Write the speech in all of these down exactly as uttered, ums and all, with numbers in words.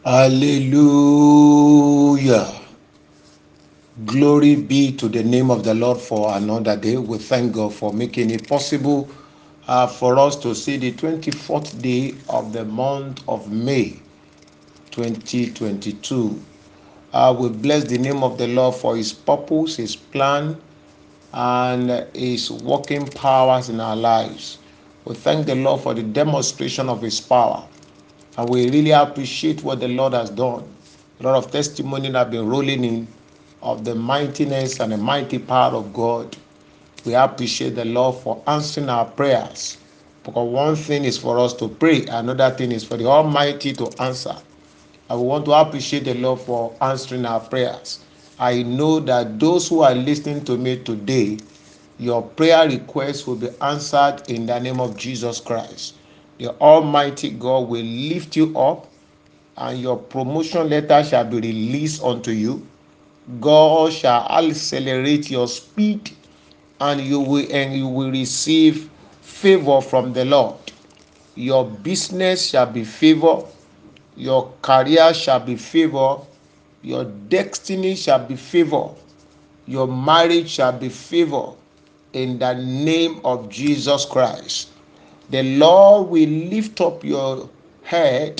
Hallelujah. Glory be to the name of the Lord for another day. We thank God for making it possible uh, for us to see the twenty-fourth day of the month of May twenty twenty-two. Uh, we bless the name of the Lord for his purpose, his plan, and his working powers in our lives. We thank the Lord for the demonstration of his power. And we really appreciate what the Lord has done. A lot of testimony have been rolling in of the mightiness and the mighty power of God. We appreciate the Lord for answering our prayers. Because one thing is for us to pray, another thing is for the Almighty to answer. I want to appreciate the Lord for answering our prayers. I know that those who are listening to me today, your prayer requests will be answered in the name of Jesus Christ. The Almighty God will lift you up, and your promotion letter shall be released unto you. God shall accelerate your speed, and you will and you will receive favor from the Lord. Your business shall be favored, your career shall be favored, your destiny shall be favored, your marriage shall be favored in the name of Jesus Christ. The Lord will lift up your head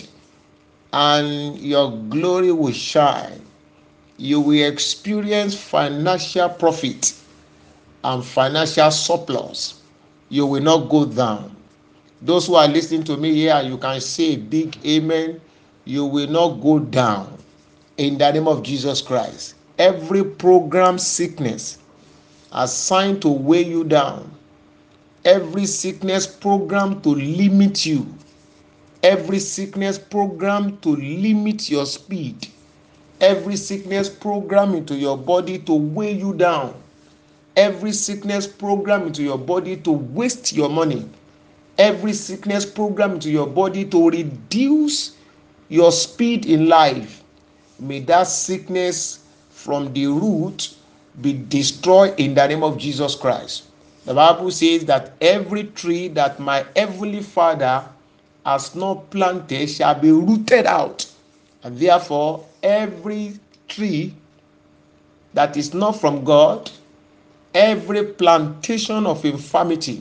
and your glory will shine. You will experience financial profit and financial surplus. You will not go down. Those who are listening to me here, you can say a big amen. You will not go down in the name of Jesus Christ. Every program sickness assigned to weigh you down, every sickness program to limit you, every sickness program to limit your speed, every sickness program into your body to weigh you down, every sickness program into your body to waste your money, every sickness program into your body to reduce your speed in life, may that sickness from the root be destroyed in the name of Jesus Christ. The Bible says that every tree that my heavenly Father has not planted shall be rooted out. And therefore, every tree that is not from God, every plantation of infirmity,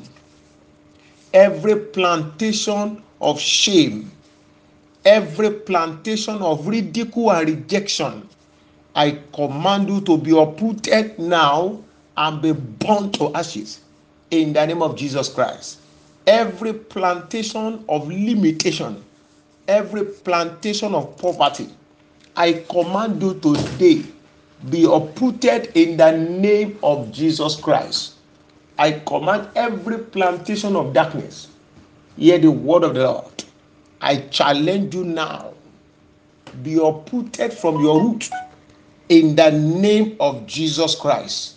every plantation of shame, every plantation of ridicule and rejection, I command you to be uprooted now and be burnt to ashes in the name of Jesus Christ. Every plantation of limitation, every plantation of poverty, I command you today be uprooted in the name of Jesus Christ. I command every plantation of darkness, hear the word of the Lord. I challenge you now, be uprooted from your root in the name of Jesus Christ.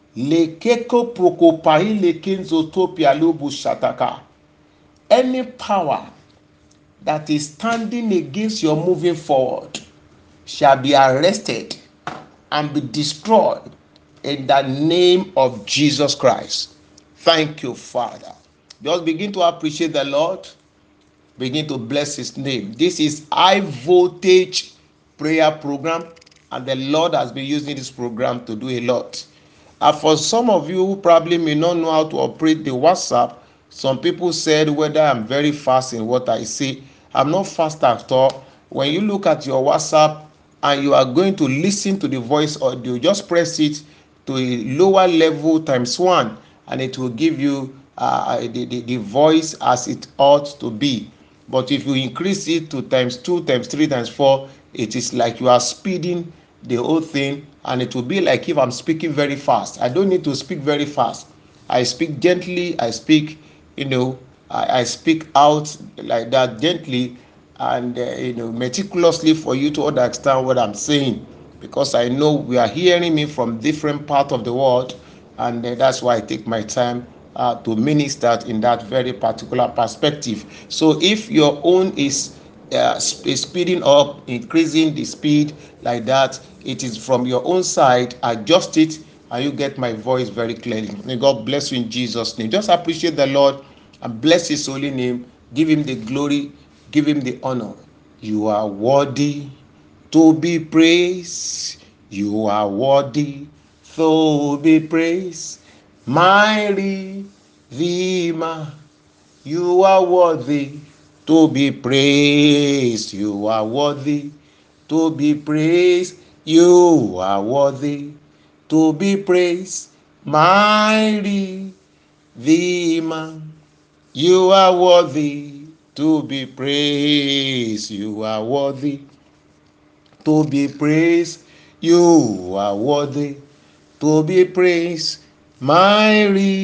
Lekeko prokopai lekenzotopia lobu shataka. Any power that is standing against your moving forward shall be arrested and be destroyed in the name of Jesus Christ. Thank you, Father. Just begin to appreciate the Lord. Begin to bless his name. This is high voltage prayer program, and the Lord has been using this program to do a lot. And for some of you who probably may not know how to operate the WhatsApp, some people said whether I'm very fast in what I say. I'm not fast at all. When you look at your WhatsApp and you are going to listen to the voice audio, just press it to a lower level times one, and it will give you uh, the, the, the voice as it ought to be. But if you increase it to times two, times three, times four, it is like you are speeding the whole thing, and it will be like if I'm speaking very fast. I don't need to speak very fast. I speak gently. I speak, you know, I, I speak out like that gently and uh, you know meticulously for you to understand what I'm saying, because I know we are hearing me from different parts of the world, and uh, that's why I take my time uh, to minister in that very particular perspective. So if your own is uh, sp- speeding up, increasing the speed like that, it is from your own side. Adjust it and you get my voice very clearly. May God bless you in Jesus' name. Just appreciate the Lord and bless his holy name. Give him the glory, give him the honor. You are worthy to be praised. You are worthy to be praised. My Redeemer, you are worthy to be praised. You are worthy to be praised. You are worthy to be praised. My Redeemer, you are worthy to be praised. You are worthy to be praised. You are worthy to be praised. My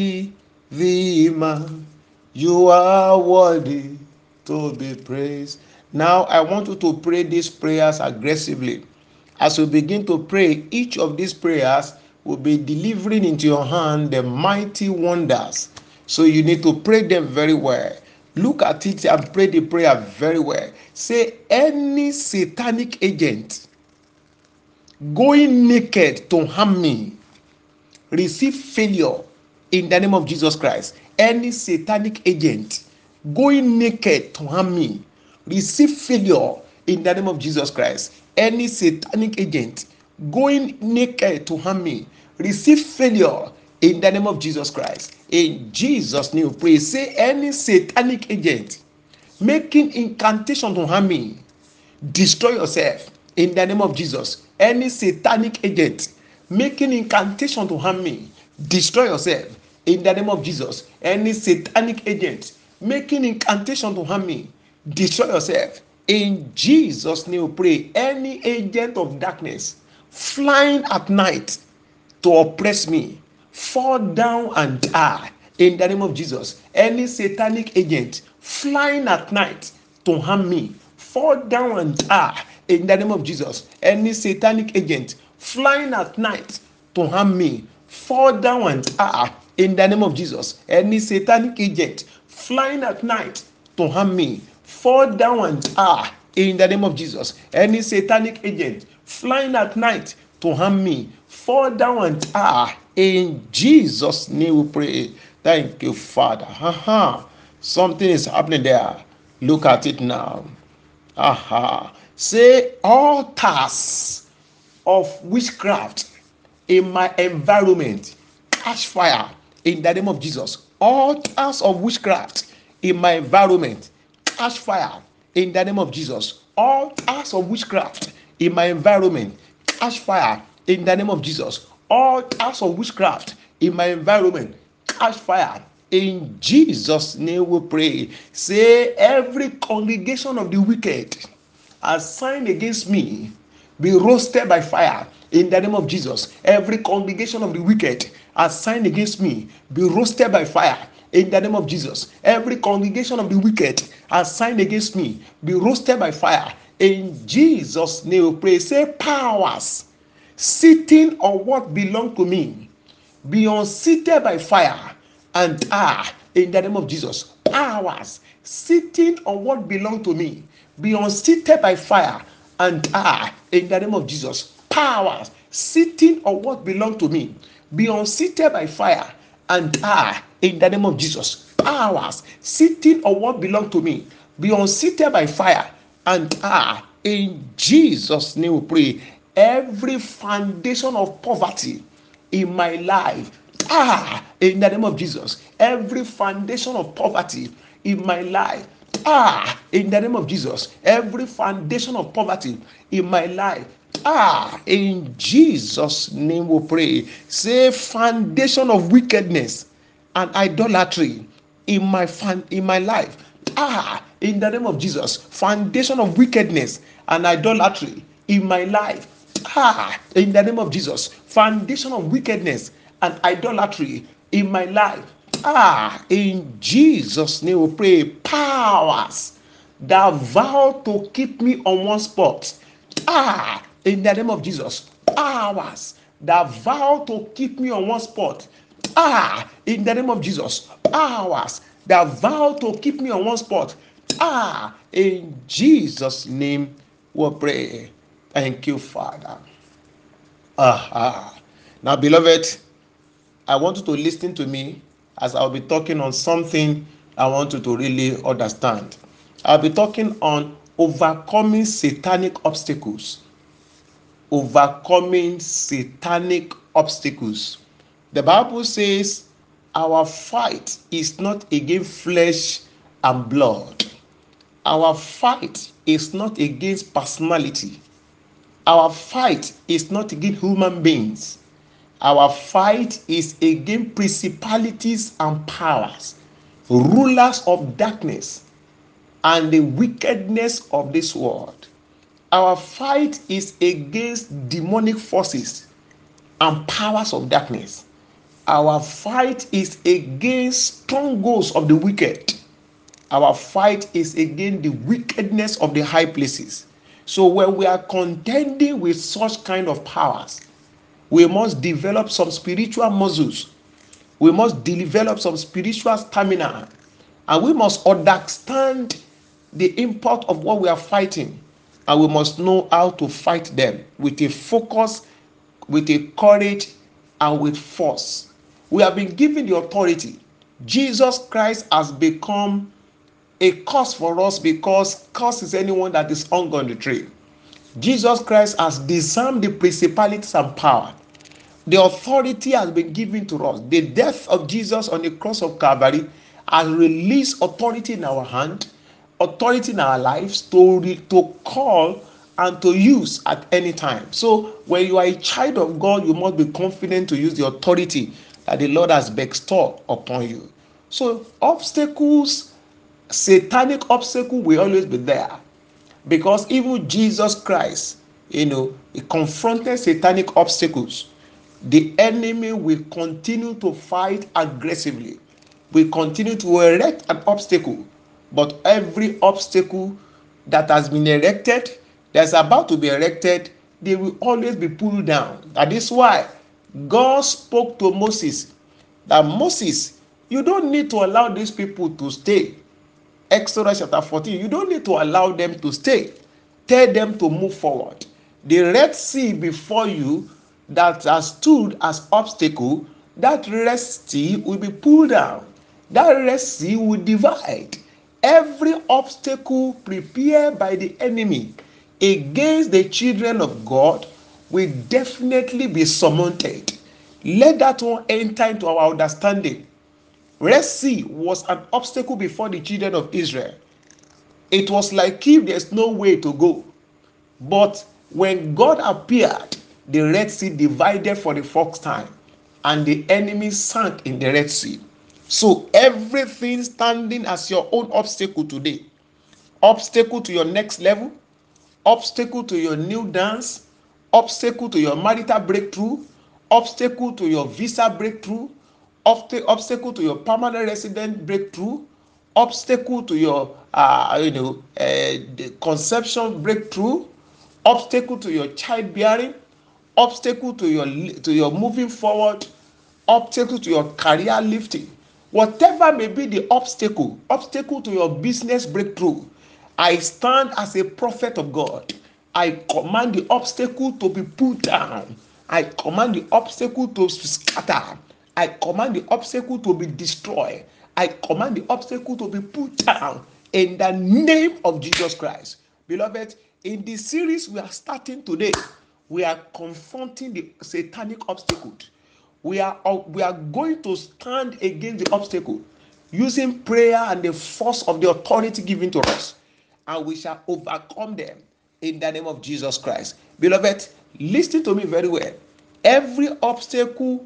Redeemer, you are worthy to be praised. Now I want you to pray these prayers aggressively. As we begin to pray, each of these prayers will be delivering into your hand the mighty wonders. So you need to pray them very well. Look at it and pray the prayer very well. Say, any satanic agent going naked to harm me, receive failure in the name of Jesus Christ. Any satanic agent going naked to harm me, receive failure in the name of Jesus Christ. Any satanic agent going naked to harm me, receive failure in the name of Jesus Christ. In Jesus' name we pray. Say, any satanic agent making incantation to harm me, destroy yourself in the name of Jesus. Any satanic agent making incantation to harm me, destroy yourself in the name of Jesus. Any satanic agent making incantation to harm me, destroy yourself in Jesus' name we pray. Any agent of darkness flying at night to oppress me, fall down and die in the name of Jesus. Any satanic agent flying at night to harm me, fall down and die in the name of Jesus. Any satanic agent flying at night to harm me, fall down and die in the name of Jesus. Any satanic agent flying at night to harm me, fall down and die in the name of Jesus. Any satanic agent flying at night to harm me, fall down and die in Jesus' name we pray. Thank you, Father. Aha. Something is happening there. Look at it now. Aha. Say, altars of witchcraft in my environment, catch fire in the name of Jesus. Altars of witchcraft in my environment, catch fire in the name of Jesus. Altars of witchcraft in my environment, catch fire in the name of Jesus. Altars of witchcraft in my environment, catch fire in Jesus' name we pray. Say, every congregation of the wicked assigned against me be roasted by fire in the name of Jesus. Every congregation of the wicked assigned against me be roasted by fire in the name of Jesus. Every congregation of the wicked assigned against me be roasted by fire in Jesus' name we pray. Say, powers sitting on what belong to me be unseated by fire and ah in the name of Jesus. Powers sitting on what belong to me be unseated by fire and ah in the name of Jesus. Powers sitting on what belong to me be unseated by fire and ah in the name of Jesus. Powers sitting on what belong to me be unseated by fire and ah in Jesus' name we pray. Every foundation of poverty in my life, ah in the name of Jesus. Every foundation of poverty in my life, ah in the name of Jesus. Every foundation of poverty in my life, ah in Jesus' name we pray. Say, foundation of wickedness and idolatry in my fan in my life, ah in the name of Jesus. Foundation of wickedness and idolatry in my life, ah in the name of Jesus. Foundation of wickedness and idolatry in my life, ah in Jesus' name we pray. Powers that vow to keep me on one spot, ah in the name of Jesus. Powers that vow to keep me on one spot, ah in the name of Jesus. Powers that vow to keep me on one spot, ah in Jesus' name we pray. Thank you, Father. Ah, now, beloved, I want you to listen to me as I'll be talking on something I want you to really understand. I'll be talking on overcoming satanic obstacles. Overcoming satanic obstacles. The Bible says our fight is not against flesh and blood. Our fight is not against personality. Our fight is not against human beings. Our fight is against principalities and powers, rulers of darkness, and the wickedness of this world. Our fight is against demonic forces and powers of darkness. Our fight is against strongholds of the wicked. Our fight is against the wickedness of the high places. So when we are contending with such kind of powers, we must develop some spiritual muscles. We must develop some spiritual stamina. And we must understand the import of what we are fighting. And we must know how to fight them with a focus, with a courage, and with force. We have been given the authority. Jesus Christ has become a curse for us, because curse is anyone that is hung on the tree. Jesus Christ has disarmed the principalities and power. The authority has been given to us. The death of Jesus on the cross of Calvary has released authority in our hand, authority in our lives to, re, to call and to use at any time. So when you are a child of God, you must be confident to use the authority that the Lord has bestowed upon you. So obstacles, satanic obstacle will always be there, because even Jesus Christ, you know, he confronted satanic obstacles. The enemy will continue to fight aggressively, will continue to erect an obstacle, but every obstacle that has been erected, that's about to be erected, they will always be pulled down. That is why God spoke to Moses that, Moses, you don't need to allow these people to stay. Exodus chapter fourteen, you don't need to allow them to stay. Tell them to move forward. The Red Sea before you that has stood as obstacle, that Red Sea will be pulled down. That Red Sea will divide. Every obstacle prepared by the enemy against the children of God will definitely be surmounted. Let that one enter into our understanding. Red Sea was an obstacle before the children of Israel. It was like if there's no way to go. But when God appeared, the Red Sea divided for the first time, and the enemy sank in the Red Sea. So everything standing as your own obstacle today, obstacle to your next level, obstacle to your new dance, obstacle to your marital breakthrough, obstacle to your visa breakthrough, obstacle to your permanent resident breakthrough, obstacle to your uh, you know uh, conception breakthrough, obstacle to your childbearing, obstacle to your to your moving forward, obstacle to your career lifting, whatever may be the obstacle, obstacle to your business breakthrough, I stand as a prophet of God. I command the obstacle to be put down. I command the obstacle to scatter. I command the obstacle to be destroyed. I command the obstacle to be put down in the name of Jesus Christ. Beloved, in this series we are starting today, we are confronting the satanic obstacle. We are, we are going to stand against the obstacle using prayer and the force of the authority given to us, and we shall overcome them in the name of Jesus Christ. Beloved, listen to me very well. Every obstacle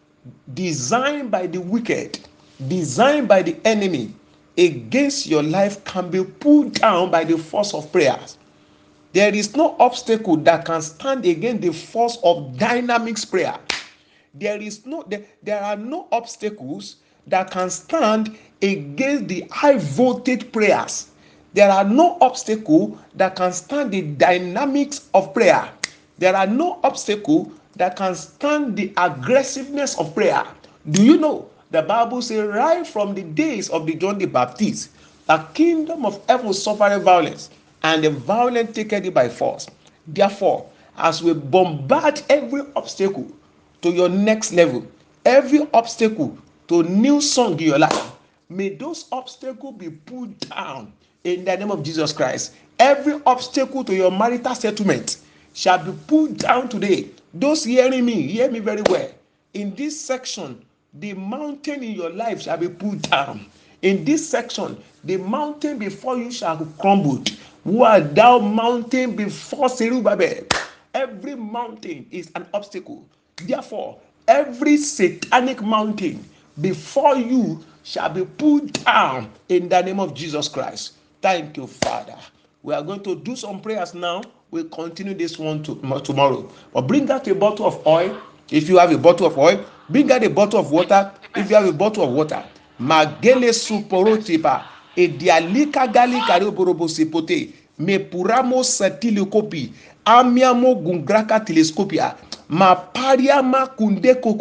designed by the wicked, designed by the enemy against your life can be pulled down by the force of prayers. There is no obstacle that can stand against the force of dynamic prayer. There is no there, there are no obstacles that can stand against the high voltage prayers. There are no obstacle that can stand the dynamics of prayer. There are no obstacle that can stand the aggressiveness of prayer. Do you know the Bible says right from the days of the John the Baptist, the kingdom of heaven suffered violence, and the violent taketh it by force. Therefore, as we bombard every obstacle to your next level, every obstacle to new song in your life, may those obstacles be put down in the name of Jesus Christ. Every obstacle to your marital settlement shall be put down today. Those hearing me, hear me very well. In this section, the mountain in your life shall be put down. In this section, the mountain before you shall crumble. Who art thou, mountain before Zerubbabel? Every mountain is an obstacle. Therefore, every satanic mountain before you shall be put down in the name of Jesus Christ. Thank you, Father. We are going to do some prayers now. We'll continue this one to, tomorrow. But bring out a bottle of oil. If you have a bottle of oil, bring out a bottle of water. If you have a bottle of water, magele suporotipa edialika gali karoborobo sepote me puramo satili kopi amiamo gungraka telescopia ma pariama kunde